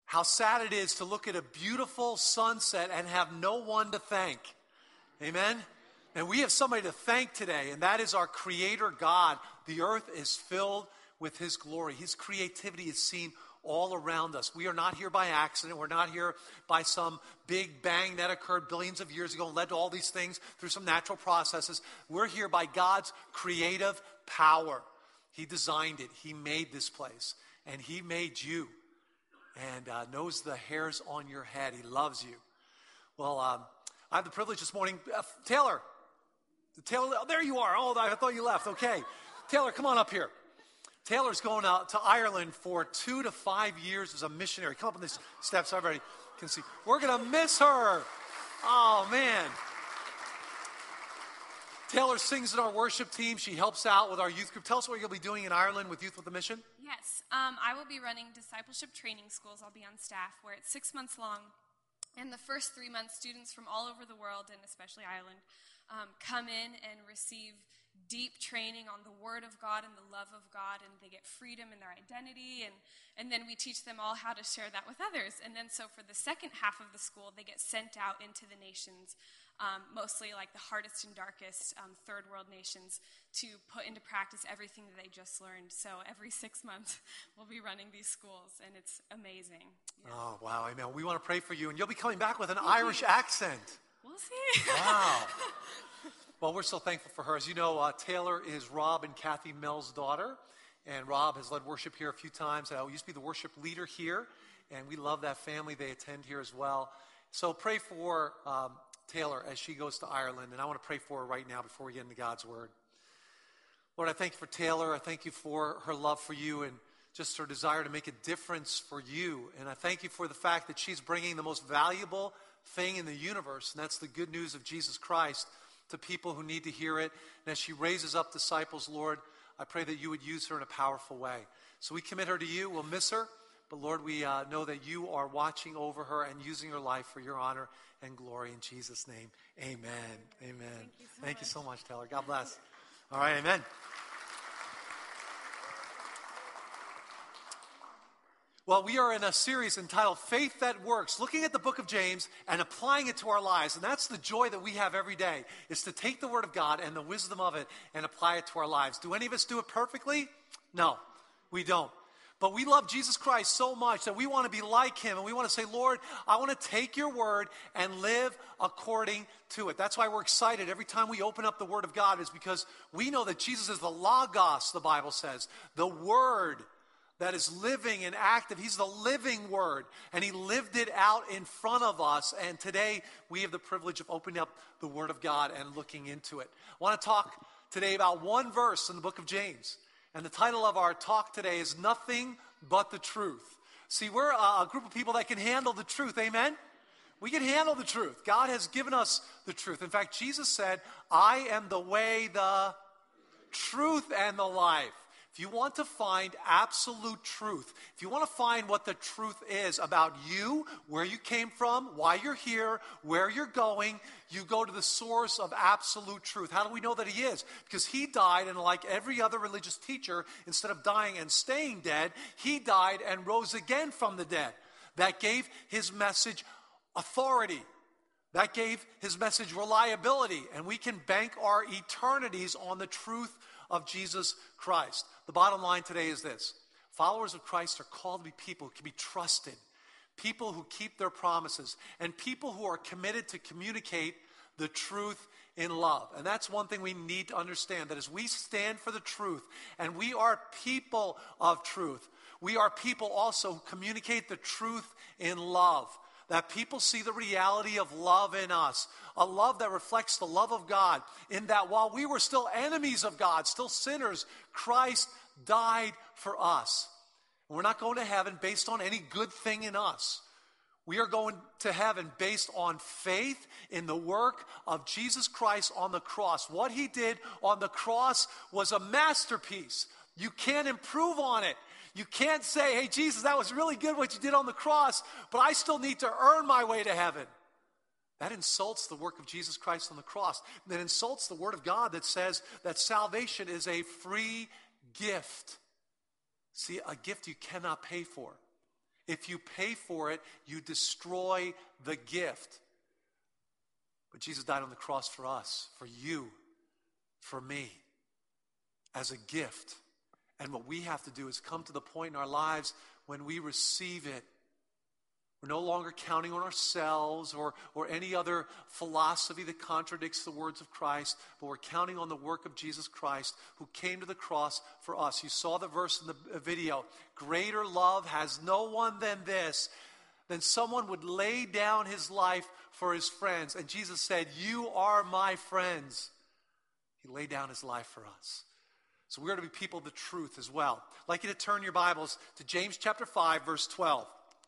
How sad it is to look at a beautiful sunset and have no one to thank. Amen? And we have somebody to thank today, and that is our Creator God. The earth is filled with His glory. His creativity is seen all around us. We are not here by accident. We're not here by some big bang that occurred billions of years ago and led to all these things through some natural processes. We're here by God's creative power. He designed it. He made this place. And He made you and knows the hairs on your head. He loves you. Well, I have the privilege this morning. Taylor, oh, there you are. Oh, I thought you left. Okay. Taylor, come on up here. Taylor's going out to Ireland for 2 to 5 years as a missionary. Come up on these steps. Everybody can see. We're going to miss her. Oh, man. Taylor sings in our worship team. She helps out with our youth group. Tell us what you'll be doing in Ireland with Youth with a Mission. Yes. I will be running discipleship training schools. I'll be on staff where it's 6 months long. And the first 3 months, students from all over the world, and especially Ireland, come in and receive deep training on the Word of God and the love of God, and they get freedom in their identity, and then we teach them all how to share that with others. And then so for the second half of the school, they get sent out into the nations, mostly like the hardest and darkest third world nations, to put into practice everything that they just learned. So every 6 months, we'll be running these schools, and it's amazing. Yeah. Oh, wow, amen. We want to pray for you, and you'll be coming back with an Irish accent. We'll see. Wow. Well, we're so thankful for her. As you know, Taylor is Rob and Kathy Mel's daughter, and Rob has led worship here a few times. I used to be the worship leader here, and we love that family. They attend here as well. So pray for Taylor as she goes to Ireland, and I want to pray for her right now before we get into God's Word. Lord, I thank you for Taylor. I thank you for her love for you and just her desire to make a difference for you. And I thank you for the fact that she's bringing the most valuable thing in the universe, and that's the good news of Jesus Christ to people who need to hear it. And as she raises up disciples, Lord, I pray that you would use her in a powerful way. So we commit her to you. We'll miss her. But Lord, we know that you are watching over her and using her life for your honor and glory. In Jesus' name, amen. Amen. Thank you so much, Taylor. God bless. All right, amen. Well, we are in a series entitled Faith That Works, looking at the book of James and applying it to our lives. And that's the joy that we have every day, is to take the Word of God and the wisdom of it and apply it to our lives. Do any of us do it perfectly? No, we don't. But we love Jesus Christ so much that we want to be like Him. And we want to say, Lord, I want to take your Word and live according to it. That's why we're excited every time we open up the Word of God, is because we know that Jesus is the Logos, the Bible says, the Word that is living and active. He's the living Word, and He lived it out in front of us. And today we have the privilege of opening up the Word of God and looking into it. I want to talk today about one verse in the book of James. And the title of our talk today is Nothing But the Truth. See, we're a group of people that can handle the truth. Amen? We can handle the truth. God has given us the truth. In fact, Jesus said, I am the way, the truth, and the life. If you want to find absolute truth, if you want to find what the truth is about you, where you came from, why you're here, where you're going, you go to the source of absolute truth. How do we know that He is? Because He died, and like every other religious teacher, instead of dying and staying dead, He died and rose again from the dead. That gave His message authority. That gave His message reliability. And we can bank our eternities on the truth of Jesus Christ. The bottom line today is this: followers of Christ are called to be people who can be trusted, people who keep their promises, and people who are committed to communicate the truth in love. And that's one thing we need to understand, that as we stand for the truth, and we are people of truth, we are people also who communicate the truth in love. That people see the reality of love in us, a love that reflects the love of God, in that while we were still enemies of God, still sinners, Christ died for us. We're not going to heaven based on any good thing in us. We are going to heaven based on faith in the work of Jesus Christ on the cross. What He did on the cross was a masterpiece. You can't improve on it. You can't say, hey, Jesus, that was really good what you did on the cross, but I still need to earn my way to heaven. That insults the work of Jesus Christ on the cross. That insults the Word of God that says that salvation is a free gift. See, a gift you cannot pay for. If you pay for it, you destroy the gift. But Jesus died on the cross for us, for you, for me, as a gift. And what we have to do is come to the point in our lives when we receive it. We're no longer counting on ourselves or any other philosophy that contradicts the words of Christ, but we're counting on the work of Jesus Christ who came to the cross for us. You saw the verse in the video. Greater love has no one than this, than someone would lay down his life for his friends. And Jesus said, you are my friends. He laid down his life for us. So we're to be people of the truth as well. I'd like you to turn your Bibles to James chapter 5, verse 12.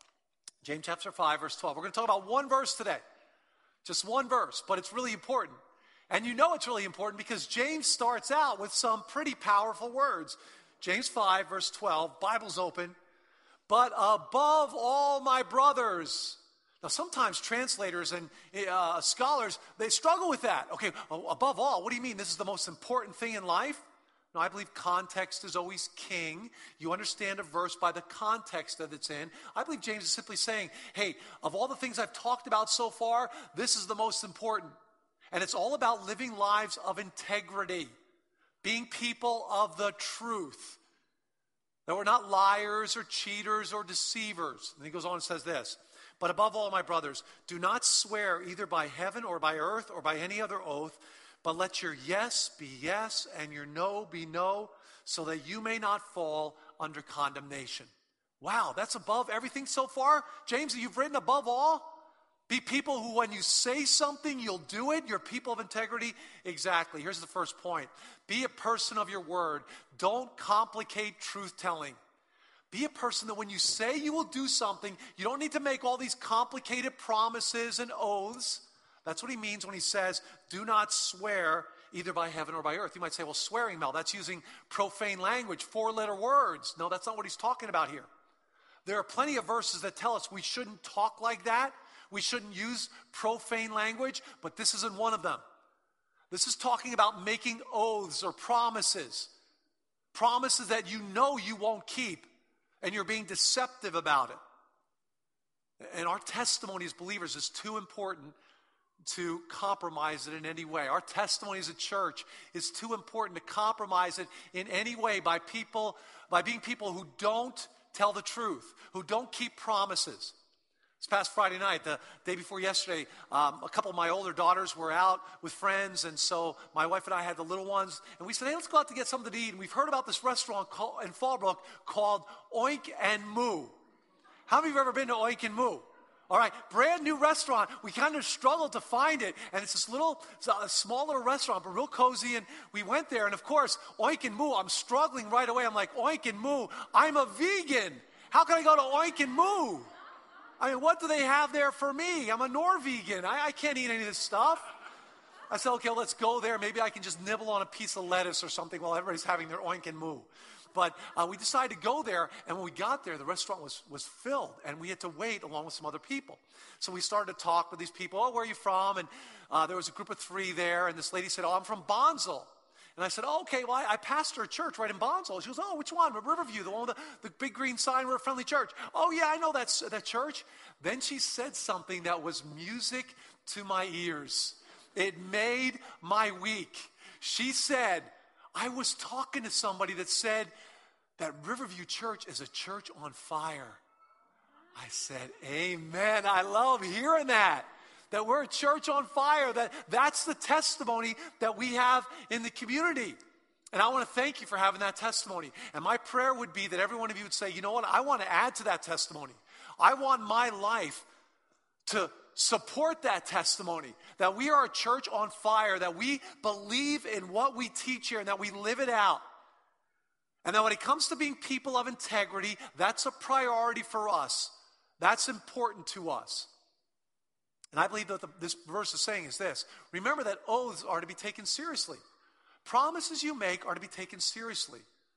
James chapter 5, verse 12. We're going to talk about one verse today. Just one verse, but it's really important. And you know it's really important because James starts out with some pretty powerful words. James 5, verse 12, Bible's open. But above all, my brothers. Now, sometimes translators and scholars, they struggle with that. Okay, above all, what do you mean? This is the most important thing in life? No, I believe context is always king. You understand a verse by the context that it's in. I believe James is simply saying, hey, of all the things I've talked about so far, this is the most important. And it's all about living lives of integrity, being people of the truth. That we're not liars or cheaters or deceivers. And he goes on and says this, but above all, my brothers, do not swear either by heaven or by earth or by any other oath, but let your yes be yes and your no be no, so that you may not fall under condemnation. Wow, that's above everything so far? James, you've written above all? Be people who when you say something, you'll do it. You're people of integrity. Exactly. Here's the first point. Be a person of your word. Don't complicate truth-telling. Be a person that when you say you will do something, you don't need to make all these complicated promises and oaths. That's what he means when he says, do not swear either by heaven or by earth. You might say, well, swearing, Mel, that's using profane language, 4-letter words. No, that's not what he's talking about here. There are plenty of verses that tell us we shouldn't talk like that. We shouldn't use profane language, but this isn't one of them. This is talking about making oaths or promises. Promises that you know you won't keep, and you're being deceptive about it. And our testimony as believers is too important to compromise it in any way. Our testimony as a church is too important to compromise it in any way by being people who don't tell the truth, who don't keep promises. This past Friday night, the day before yesterday, a couple of my older daughters were out with friends, and so my wife and I had the little ones, and we said, hey, let's go out to get something to eat, and we've heard about this restaurant in Fallbrook called Oink and Moo. How many of you have ever been to Oink and Moo? All right, brand new restaurant. We kind of struggled to find it. And it's this a small little restaurant, but real cozy. And we went there. And of course, Oink and Moo, I'm struggling right away. I'm like, Oink and Moo, I'm a vegan. How can I go to Oink and Moo? I mean, what do they have there for me? I'm a Norwegian. I can't eat any of this stuff. I said, okay, let's go there. Maybe I can just nibble on a piece of lettuce or something while everybody's having their Oink and Moo. But we decided to go there, and when we got there, the restaurant was filled, and we had to wait along with some other people. So we started to talk with these people. Oh, where are you from? And there was a group of 3 there, and this lady said, oh, I'm from Bonsall. And I said, oh, okay, well, I pastor a church right in Bonsall. She goes, oh, which one? Riverview, the one with the big green sign, we're a friendly church. Oh, yeah, I know that church. Then she said something that was music to my ears. It made my week. She said, I was talking to somebody that said that Riverview Church is a church on fire. I said, amen. I love hearing that we're a church on fire, that's the testimony that we have in the community. And I want to thank you for having that testimony. And my prayer would be that every one of you would say, you know what, I want to add to that testimony. I want my life to support that testimony, that we are a church on fire, that we believe in what we teach here and that we live it out. And that when it comes to being people of integrity, that's a priority for us. That's important to us. And I believe that this verse is saying is this. Remember that oaths are to be taken seriously. Promises you make are to be taken seriously.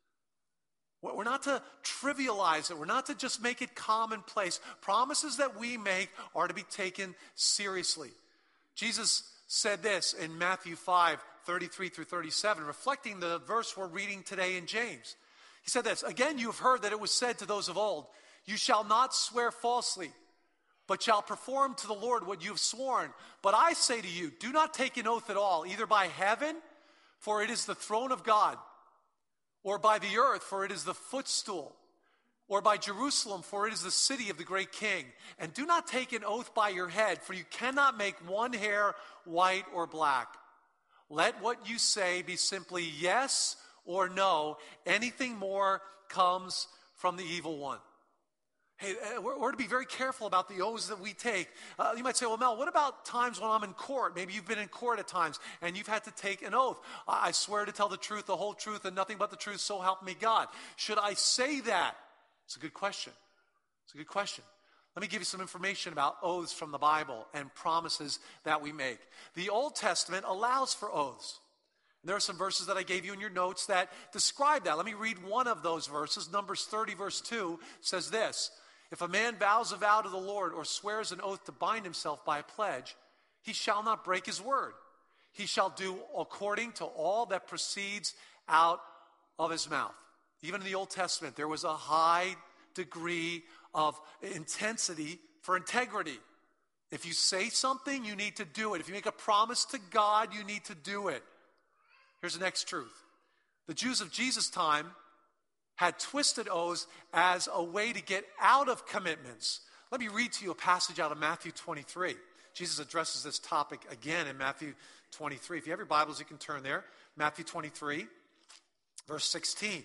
We're not to trivialize it. We're not to just make it commonplace. Promises that we make are to be taken seriously. Jesus said this in Matthew 5, 33 through 37, reflecting the verse we're reading today in James. He said this, again, you have heard that it was said to those of old, You shall not swear falsely, but shall perform to the Lord what you have sworn. But I say to you, do not take an oath at all, either by heaven, for it is the throne of God, or by the earth, for it is the footstool, or by Jerusalem, for it is the city of the great king. And do not take an oath by your head, for you cannot make one hair white or black. Let what you say be simply yes or no. Anything more comes from the evil one. Hey, we're to be very careful about the oaths that we take. You might say, well, Mel, what about times when I'm in court? Maybe you've been in court at times and you've had to take an oath. I swear to tell the truth, the whole truth, and nothing but the truth, so help me God. Should I say that? It's a good question. It's a good question. Let me give you some information about oaths from the Bible and promises that we make. The Old Testament allows for oaths. And there are some verses that I gave you in your notes that describe that. Let me read one of those verses. Numbers 30, verse 2 says this: if a man vows a vow to the Lord or swears an oath to bind himself by a pledge, he shall not break his word. He shall do according to all that proceeds out of his mouth. Even in the Old Testament, there was a high degree of intensity for integrity. If you say something, you need to do it. If you make a promise to God, you need to do it. Here's the next truth. The Jews of Jesus' time had twisted oaths as a way to get out of commitments. Let me read to you a passage out of Matthew 23. Jesus addresses this topic again in Matthew 23. If you have your Bibles, you can turn there. Matthew 23, verse 16.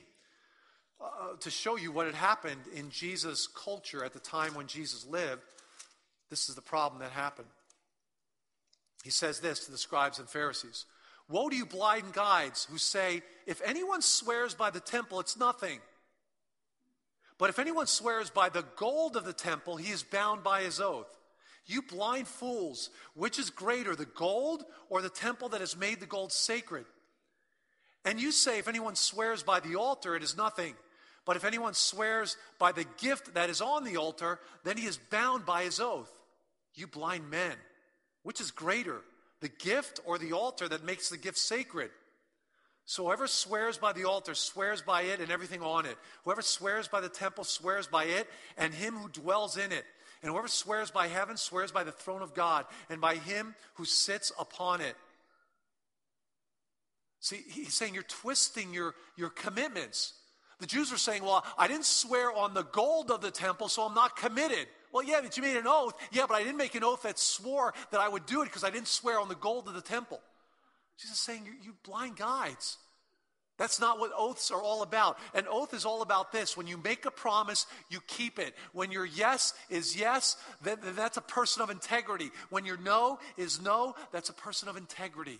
To show you what had happened in Jesus' culture at the time when Jesus lived, this is the problem that happened. He says this to the scribes and Pharisees: woe to you blind guides who say, if anyone swears by the temple, it's nothing. But if anyone swears by the gold of the temple, he is bound by his oath. You blind fools, which is greater, the gold or the temple that has made the gold sacred? And you say, if anyone swears by the altar, it is nothing. But if anyone swears by the gift that is on the altar, then he is bound by his oath. You blind men, which is greater, the gift or the altar that makes the gift sacred? So whoever swears by the altar swears by it and everything on it. Whoever swears by the temple swears by it and him who dwells in it. And whoever swears by heaven swears by the throne of God and by him who sits upon it. See, he's saying you're twisting your commitments. The Jews were saying, well, I didn't swear on the gold of the temple, so I'm not committed. Well, yeah, but you made an oath. Yeah, but I didn't make an oath that swore that I would do it because I didn't swear on the gold of the temple. Jesus is saying, you blind guides. That's not what oaths are all about. An oath is all about this. When you make a promise, you keep it. When your yes is yes, then that's a person of integrity. When your no is no, that's a person of integrity.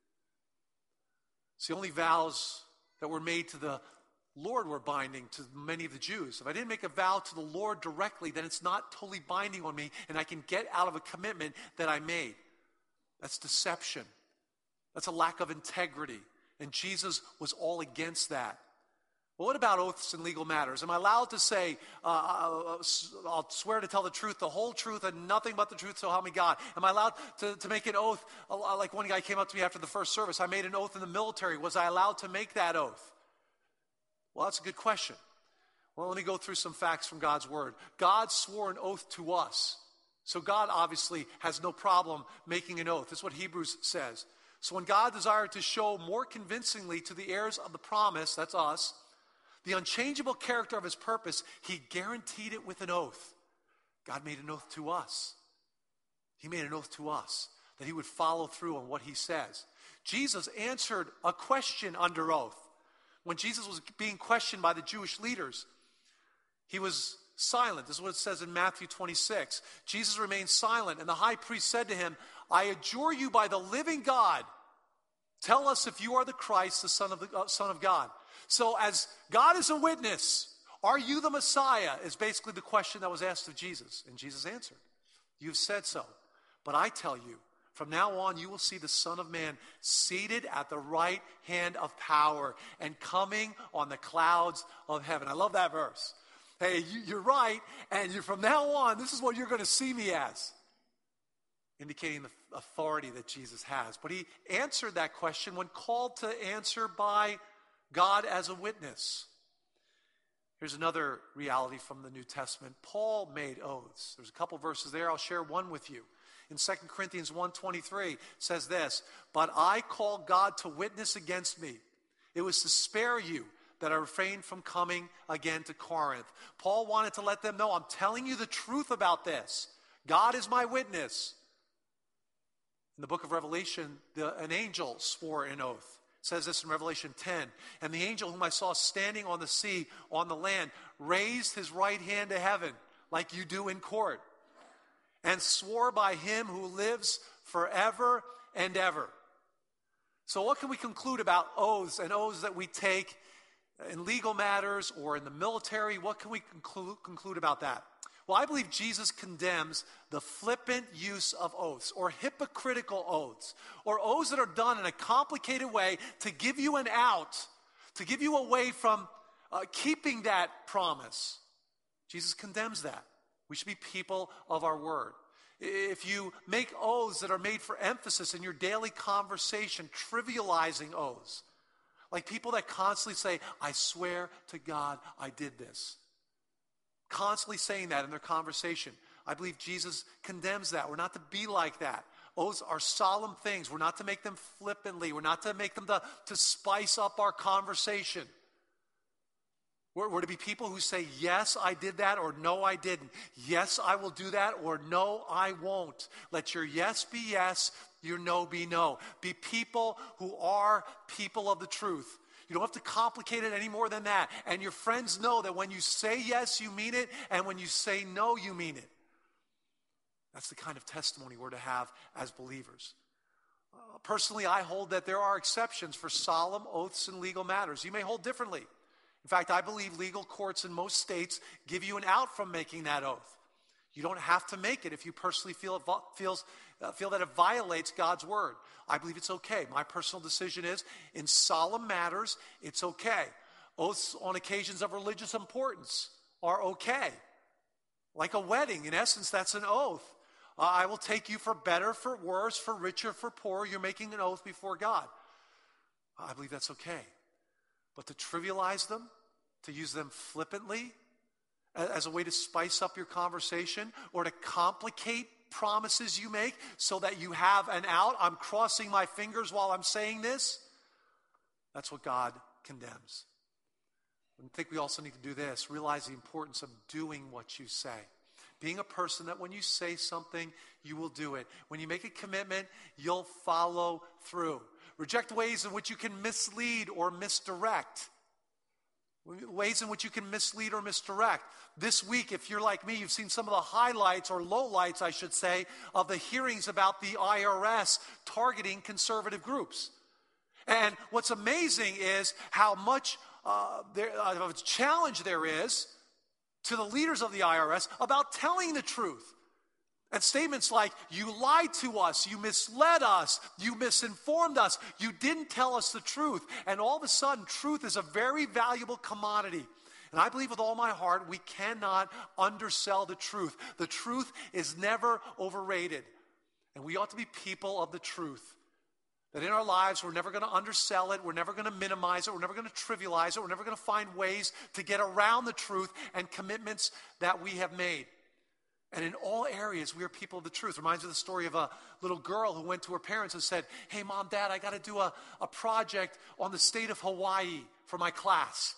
It's the only vows that were made to the Lord were binding to many of the Jews. If I didn't make a vow to the Lord directly, then it's not totally binding on me, and I can get out of a commitment that I made. That's deception. That's a lack of integrity. And Jesus was all against that. Well, what about oaths in legal matters? Am I allowed to say, I'll swear to tell the truth, the whole truth, and nothing but the truth, so help me God? Am I allowed to make an oath? Like one guy came up to me after the first service. I made an oath in the military. Was I allowed to make that oath? Well, that's a good question. Well, let me go through some facts from God's word. God swore an oath to us. So God obviously has no problem making an oath. That's what Hebrews says. So when God desired to show more convincingly to the heirs of the promise, that's us, the unchangeable character of his purpose, he guaranteed it with an oath. God made an oath to us. He made an oath to us that he would follow through on what he says. Jesus answered a question under oath. When Jesus was being questioned by the Jewish leaders, he was silent. This is what it says in Matthew 26. Jesus remained silent, and the high priest said to him, I adjure you by the living God, tell us if you are the Christ, the Son of God. So as God is a witness, are you the Messiah, is basically the question that was asked of Jesus. And Jesus answered, you've said so. But I tell you, from now on, you will see the Son of Man seated at the right hand of power and coming on the clouds of heaven. I love that verse. Hey, you're right, and from now on, this is what you're going to see me as, indicating the authority that Jesus has. But he answered that question when called to answer by God as a witness. Here's another reality from the New Testament. Paul made oaths. There's a couple verses there. I'll share one with you. In 2 Corinthians 1:23 says this, "But I call God to witness against me. It was to spare you that I refrained from coming again to Corinth." Paul wanted to let them know, I'm telling you the truth about this. God is my witness. In the book of Revelation, an angel swore an oath. It says this in Revelation 10. "And the angel whom I saw standing on the sea, on the land, raised his right hand to heaven, like you do in court, and swore by him who lives forever and ever." So what can we conclude about oaths and oaths that we take in legal matters or in the military? What can we conclude about that? Well, I believe Jesus condemns the flippant use of oaths or hypocritical oaths or oaths that are done in a complicated way to give you an out, to give you away from keeping that promise. Jesus condemns that. We should be people of our word. If you make oaths that are made for emphasis in your daily conversation, trivializing oaths, like people that constantly say, "I swear to God I did this," constantly saying that in their conversation, I believe Jesus condemns that. We're not to be like that. Oaths are solemn things. We're not to make them flippantly. We're not to make them to spice up our conversation. We're to be people who say, "Yes, I did that," or "No, I didn't." "Yes, I will do that," or "No, I won't." Let your yes be yes, your no be no. Be people who are people of the truth. You don't have to complicate it any more than that. And your friends know that when you say yes, you mean it, and when you say no, you mean it. That's the kind of testimony we're to have as believers. Personally, I hold that there are exceptions for solemn oaths in legal matters. You may hold differently. In fact, I believe legal courts in most states give you an out from making that oath. You don't have to make it if you personally feel that it violates God's word. I believe it's okay. My personal decision is, in solemn matters, it's okay. Oaths on occasions of religious importance are okay. Like a wedding, in essence, that's an oath. I will take you for better, for worse, for richer, for poorer. You're making an oath before God. I believe that's okay. But to trivialize them, to use them flippantly as a way to spice up your conversation or to complicate promises you make so that you have an out, I'm crossing my fingers while I'm saying this, that's what God condemns. I think we also need to do this, realize the importance of doing what you say. Being a person that when you say something, you will do it. When you make a commitment, you'll follow through. Reject ways in which you can mislead or misdirect. Ways in which you can mislead or misdirect. This week, if you're like me, you've seen some of the highlights or lowlights, I should say, of the hearings about the IRS targeting conservative groups. And what's amazing is how much of a challenge there is to the leaders of the IRS about telling the truth. And statements like, "You lied to us, you misled us, you misinformed us, you didn't tell us the truth." And all of a sudden, truth is a very valuable commodity. And I believe with all my heart, we cannot undersell the truth. The truth is never overrated. And we ought to be people of the truth. That in our lives, we're never going to undersell it, we're never going to minimize it, we're never going to trivialize it, we're never going to find ways to get around the truth and commitments that we have made. And in all areas, we are people of the truth. Reminds me of the story of a little girl who went to her parents and said, "Hey, Mom, Dad, I got to do a project on the state of Hawaii for my class.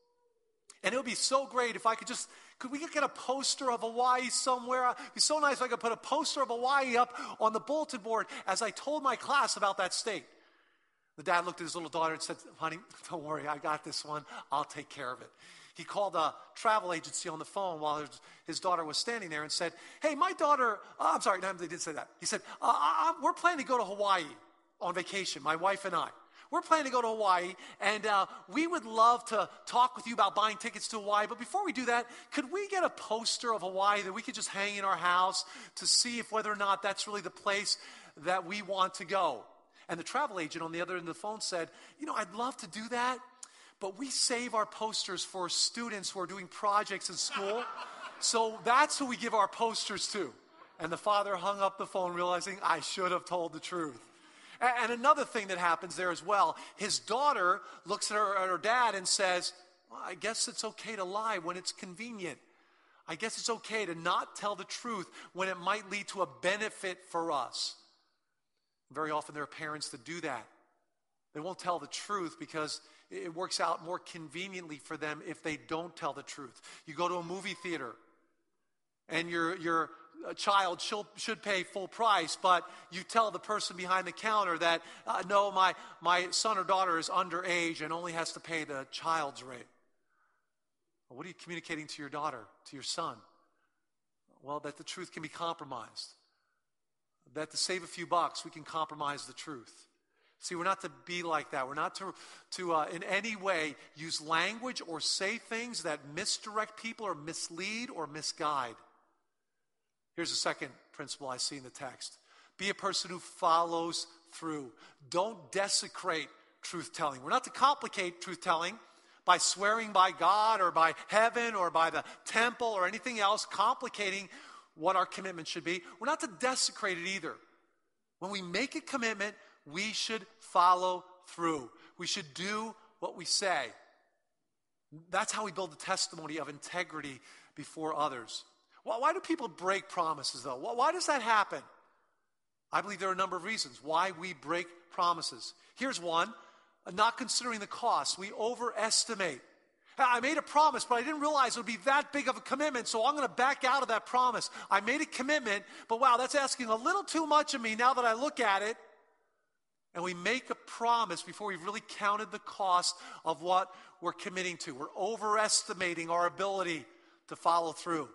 And it would be so great if I could we get a poster of Hawaii somewhere? It'd be so nice if I could put a poster of Hawaii up on the bulletin board as I told my class about that state." The dad looked at his little daughter and said, "Honey, don't worry, I got this one. I'll take care of it." He called a travel agency on the phone while his daughter was standing there and said, "Hey, my daughter," I'm sorry, no, they didn't say that. He said, "We're planning to go to Hawaii on vacation, my wife and I. We're planning to go to Hawaii, and we would love to talk with you about buying tickets to Hawaii. But before we do that, could we get a poster of Hawaii that we could just hang in our house to see if whether or not that's really the place that we want to go?" And the travel agent on the other end of the phone said, "I'd love to do that, but we save our posters for students who are doing projects in school. So that's who we give our posters to." And the father hung up the phone realizing, I should have told the truth. And another thing that happens there as well, his daughter looks at her dad and says, Well, I guess it's okay to lie when it's convenient. I guess it's okay to not tell the truth when it might lead to a benefit for us. Very often there are parents that do that. They won't tell the truth because it works out more conveniently for them if they don't tell the truth. You go to a movie theater and your child should pay full price, but you tell the person behind the counter that, no, my son or daughter is underage and only has to pay the child's rate. Well, what are you communicating to your daughter, to your son? Well, that the truth can be compromised. That to save a few bucks, we can compromise the truth. See, we're not to be like that. We're not to in any way use language or say things that misdirect people or mislead or misguide. Here's the second principle I see in the text. Be a person who follows through. Don't desecrate truth-telling. We're not to complicate truth-telling by swearing by God or by heaven or by the temple or anything else, complicating what our commitment should be. We're not to desecrate it either. When we make a commitment, we should follow through. We should do what we say. That's how we build the testimony of integrity before others. Well, why do people break promises, though? Why does that happen? I believe there are a number of reasons why we break promises. Here's one, not considering the cost. We overestimate. I made a promise, but I didn't realize it would be that big of a commitment, so I'm going to back out of that promise. I made a commitment, but wow, that's asking a little too much of me now that I look at it. And we make a promise before we've really counted the cost of what we're committing to. We're overestimating our ability to follow through.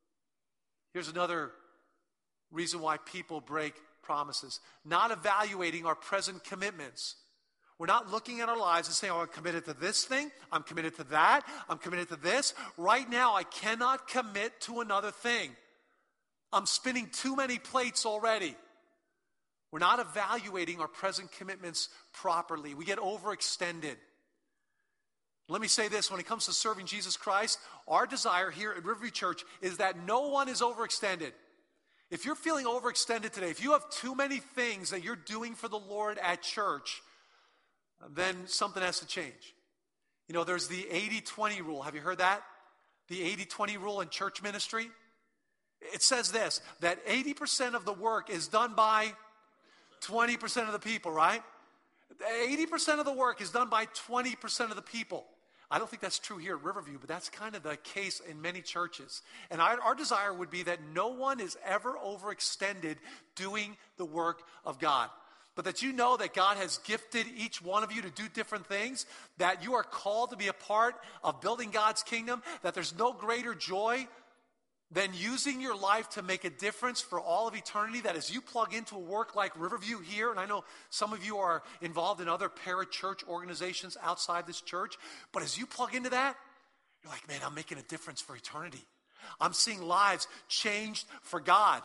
Here's another reason why people break promises. Not evaluating our present commitments. We're not looking at our lives and saying, oh, I'm committed to this thing, I'm committed to that, I'm committed to this. Right now, I cannot commit to another thing. I'm spinning too many plates already. We're not evaluating our present commitments properly. We get overextended. Let me say this, when it comes to serving Jesus Christ, our desire here at Riverview Church is that no one is overextended. If you're feeling overextended today, if you have too many things that you're doing for the Lord at church, then something has to change. You know, there's the 80-20 rule. Have you heard that? The 80-20 rule in church ministry. It says this, that 80% of the work is done by 20% of the people, right? 80% of the work is done by 20% of the people. I don't think that's true here at Riverview, but that's kind of the case in many churches. And our desire would be that no one is ever overextended doing the work of God. But that you know that God has gifted each one of you to do different things, that you are called to be a part of building God's kingdom, that there's no greater joy than using your life to make a difference for all of eternity, that as you plug into a work like Riverview here, and I know some of you are involved in other parachurch organizations outside this church, but as you plug into that, you're like, man, I'm making a difference for eternity. I'm seeing lives changed for God.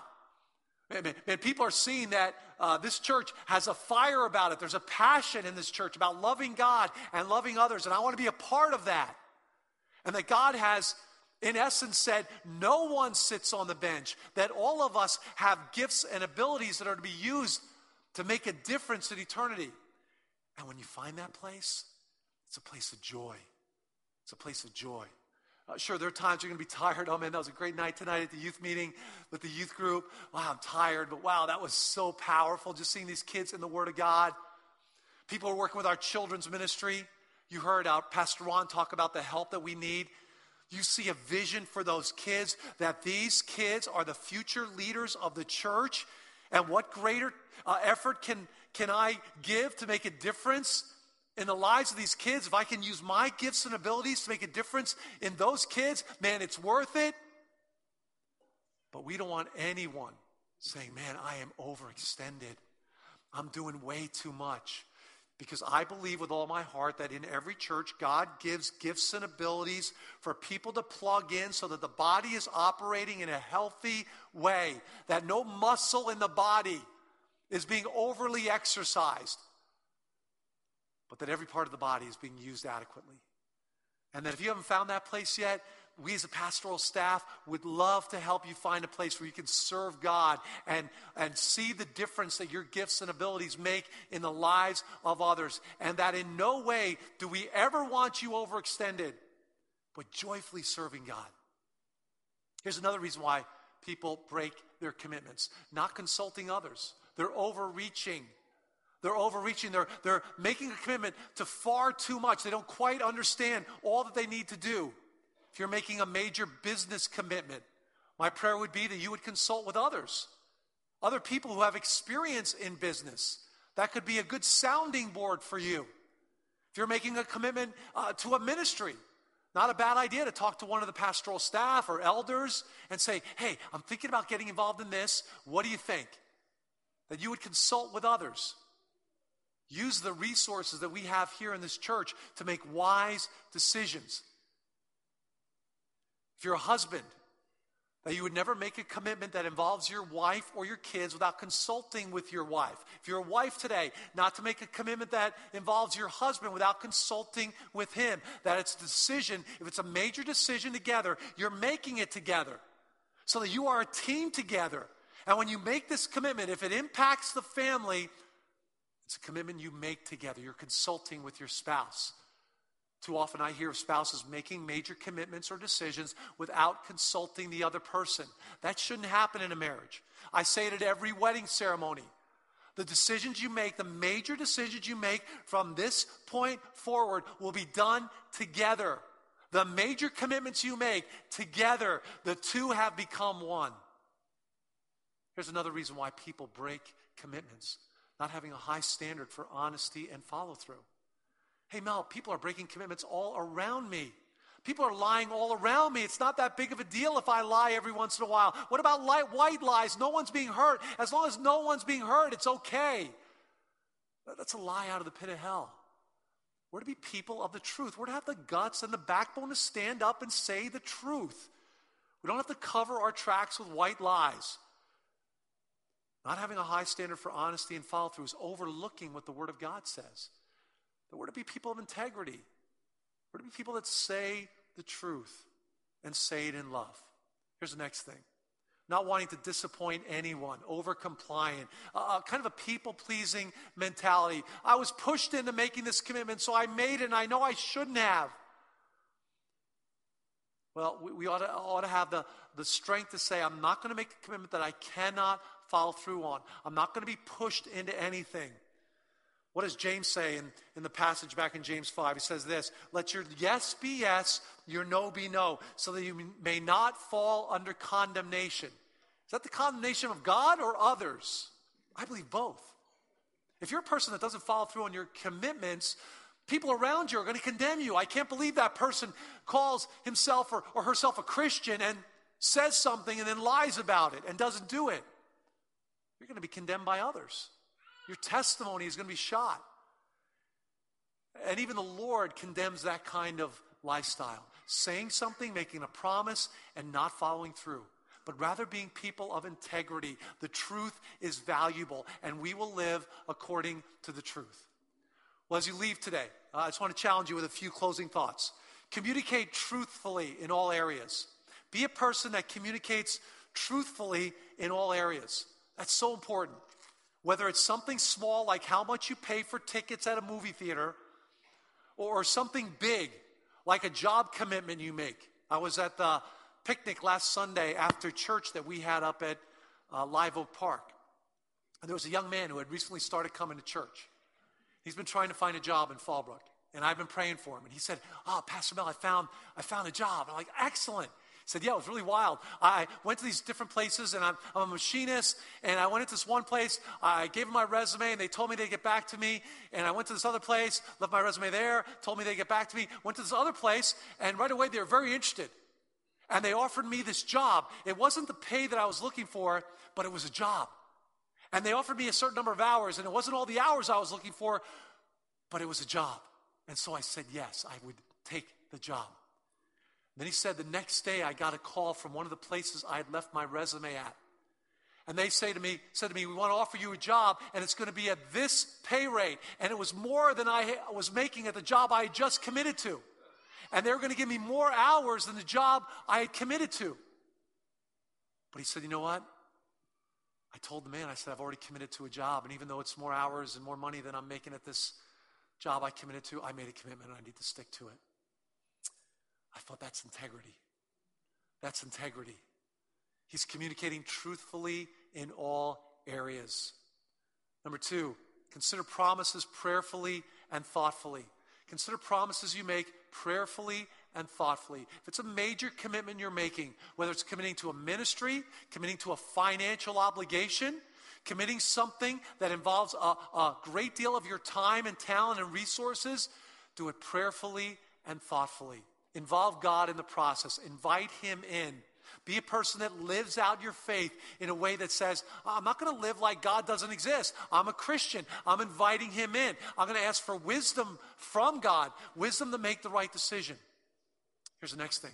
Man, people are seeing that this church has a fire about it. There's a passion in this church about loving God and loving others, and I want to be a part of that. And that God has, in essence, said, no one sits on the bench, that all of us have gifts and abilities that are to be used to make a difference in eternity. And when you find that place, it's a place of joy. It's a place of joy. Sure, there are times you're going to be tired. Oh, man, that was a great night tonight at the youth meeting with the youth group. Wow, I'm tired, but wow, that was so powerful, just seeing these kids in the Word of God. People are working with our children's ministry. You heard Pastor Ron talk about the help that we need. You see a vision for those kids, that these kids are the future leaders of the church. And what greater effort can I give to make a difference in the lives of these kids? If I can use my gifts and abilities to make a difference in those kids, man, it's worth it. But we don't want anyone saying, man, I am overextended. I'm doing way too much. Because I believe with all my heart that in every church, God gives gifts and abilities for people to plug in so that the body is operating in a healthy way. That no muscle in the body is being overly exercised. But that every part of the body is being used adequately. And that if you haven't found that place yet, we as a pastoral staff would love to help you find a place where you can serve God and see the difference that your gifts and abilities make in the lives of others. And that in no way do we ever want you overextended. but joyfully serving God. Here's another reason why people break their commitments. Not consulting others. They're overreaching. They're making a commitment to far too much. They don't quite understand all that they need to do. If you're making a major business commitment, my prayer would be that you would consult with others. Other people who have experience in business. That could be a good sounding board for you. If you're making a commitment to a ministry, not a bad idea to talk to one of the pastoral staff or elders and say, hey, I'm thinking about getting involved in this. What do you think? That you would consult with others. Use the resources that we have here in this church to make wise decisions. If you're a husband, that you would never make a commitment that involves your wife or your kids without consulting with your wife. If you're a wife today, not to make a commitment that involves your husband without consulting with him. That it's a decision, if it's a major decision together, you're making it together. So that you are a team together. And when you make this commitment, if it impacts the family, it's a commitment you make together. You're consulting with your spouse. Too often I hear of spouses making major commitments or decisions without consulting the other person. That shouldn't happen in a marriage. I say it at every wedding ceremony. The decisions you make, the major decisions you make from this point forward will be done together. The major commitments you make together, the two have become one. Here's another reason why people break commitments. Not having a high standard for honesty and follow-through. Hey, Mel, people are breaking commitments all around me. People are lying all around me. It's not that big of a deal if I lie every once in a while. What about white lies? No one's being hurt. As long as no one's being hurt, it's okay. That's a lie out of the pit of hell. We're to be people of the truth. We're to have the guts and the backbone to stand up and say the truth. We don't have to cover our tracks with white lies. Not having a high standard for honesty and follow-through is overlooking what the Word of God says. That we're to be people of integrity. We're to be people that say the truth and say it in love. Here's the next thing. Not wanting to disappoint anyone, over-compliant, kind of a people-pleasing mentality. I was pushed into making this commitment, so I made it, and I know I shouldn't have. Well, we ought to have the strength to say, I'm not going to make a commitment that I cannot follow through on. I'm not going to be pushed into anything. What does James say in the passage back in James 5? He says this, let your yes be yes, your no be no, so that you may not fall under condemnation. Is that the condemnation of God or others? I believe both. If you're a person that doesn't follow through on your commitments, people around you are going to condemn you. I can't believe that person calls himself or herself a Christian and says something and then lies about it and doesn't do it. You're going to be condemned by others. Your testimony is going to be shot. And even the Lord condemns that kind of lifestyle. Saying something, making a promise, and not following through. But rather being people of integrity. The truth is valuable, and we will live according to the truth. Well, as you leave today, I just want to challenge you with a few closing thoughts. Communicate truthfully in all areas. Be a person that communicates truthfully in all areas. That's so important. Whether it's something small like how much you pay for tickets at a movie theater, or something big like a job commitment you make. I was at the picnic last Sunday after church that we had up at Live Oak Park. And there was a young man who had recently started coming to church. He's been trying to find a job in Fallbrook. And I've been praying for him. And he said, Pastor Mel, I found a job. I'm like, excellent. He said, yeah, it was really wild. I went to these different places, and I'm a machinist, and I went into this one place. I gave them my resume, and they told me they'd get back to me. And I went to this other place, left my resume there, told me they'd get back to me. Went to this other place, and right away they were very interested. And they offered me this job. It wasn't the pay that I was looking for, but it was a job. And they offered me a certain number of hours, and it wasn't all the hours I was looking for, but it was a job. And so I said yes, I would take the job. Then he said the next day I got a call from one of the places I had left my resume at. And they said to me, we want to offer you a job, and it's going to be at this pay rate. And it was more than I was making at the job I had just committed to. And they were going to give me more hours than the job I had committed to. But he said, you know what? I told the man, I said, I've already committed to a job. And even though it's more hours and more money than I'm making at this job I committed to, I made a commitment and I need to stick to it. I thought that's integrity. That's integrity. He's communicating truthfully in all areas. Number 2, consider promises prayerfully and thoughtfully. Consider promises you make prayerfully and thoughtfully. If it's a major commitment you're making, whether it's committing to a ministry, committing to a financial obligation, committing something that involves a great deal of your time and talent and resources, do it prayerfully and thoughtfully. Involve God in the process. Invite Him in. Be a person that lives out your faith in a way that says, I'm not going to live like God doesn't exist. I'm a Christian. I'm inviting Him in. I'm going to ask for wisdom from God, wisdom to make the right decision. Here's the next thing.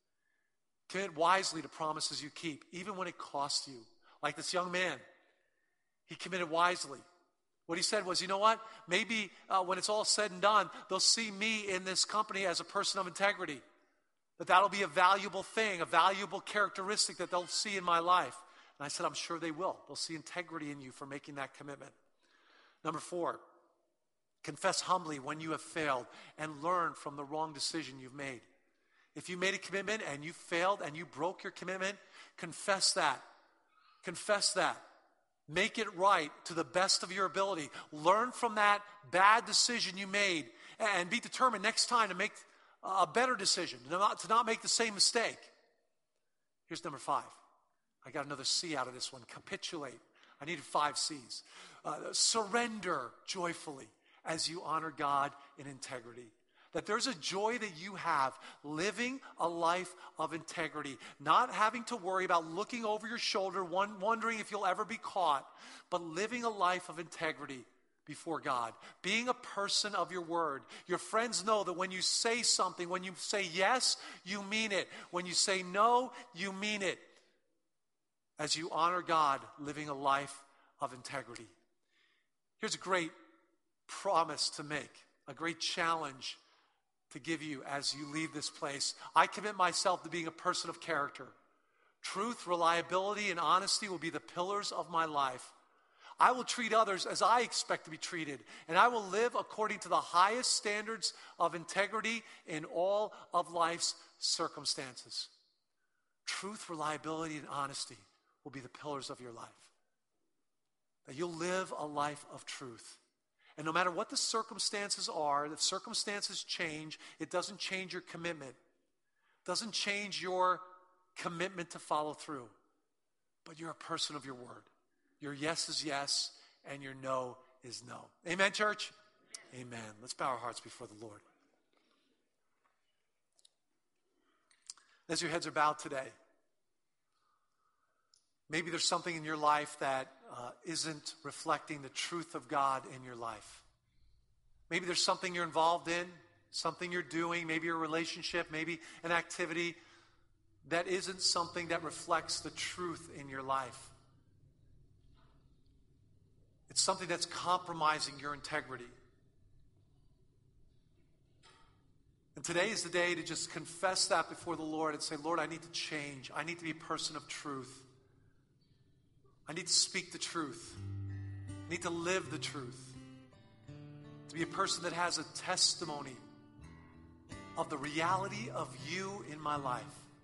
Commit wisely to promises you keep, even when it costs you. Like this young man, he committed wisely. What he said was, you know what? Maybe when it's all said and done, they'll see me in this company as a person of integrity. That'll be a valuable thing, a valuable characteristic that they'll see in my life. And I said, I'm sure they will. They'll see integrity in you for making that commitment. Number 4, confess humbly when you have failed and learn from the wrong decision you've made. If you made a commitment and you failed and you broke your commitment, confess that. Confess that. Make it right to the best of your ability. Learn from that bad decision you made and be determined next time to make a better decision, to not make the same mistake. Here's number 5. I got another C out of this one. Capitulate. I needed 5 C's. Surrender joyfully as you honor God in integrity. That there's a joy that you have living a life of integrity, not having to worry about looking over your shoulder, wondering if you'll ever be caught, but living a life of integrity before God, being a person of your word. Your friends know that when you say something, when you say yes, you mean it. When you say no, you mean it. As you honor God, living a life of integrity. Here's a great promise to make, a great challenge to give you as you leave this place. I commit myself to being a person of character. Truth, reliability, and honesty will be the pillars of my life. I will treat others as I expect to be treated, and I will live according to the highest standards of integrity in all of life's circumstances. Truth, reliability, and honesty will be the pillars of your life. That you'll live a life of truth. And no matter what the circumstances are, if circumstances change, it doesn't change your commitment. It doesn't change your commitment to follow through. But you're a person of your word. Your yes is yes, and your no is no. Amen, church? Amen. Let's bow our hearts before the Lord. As your heads are bowed today, maybe there's something in your life that isn't reflecting the truth of God in your life. Maybe there's something you're involved in, something you're doing, maybe a relationship, maybe an activity that isn't something that reflects the truth in your life. It's something that's compromising your integrity. And today is the day to just confess that before the Lord and say, Lord, I need to change. I need to be a person of truth. I need to speak the truth. I need to live the truth. To be a person that has a testimony of the reality of you in my life.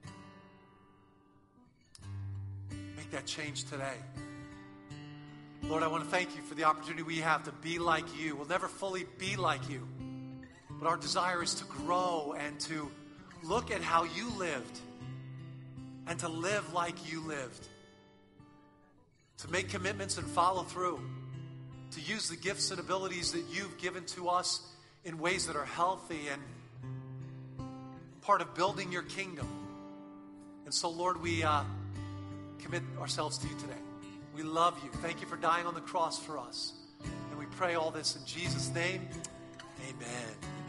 Make that change today. Lord, I want to thank you for the opportunity we have to be like you. We'll never fully be like you. But our desire is to grow and to look at how you lived and to live like you lived. To make commitments and follow through. To use the gifts and abilities that you've given to us in ways that are healthy and part of building your kingdom. And so, Lord, we commit ourselves to you today. We love you. Thank you for dying on the cross for us. And we pray all this in Jesus' name. Amen.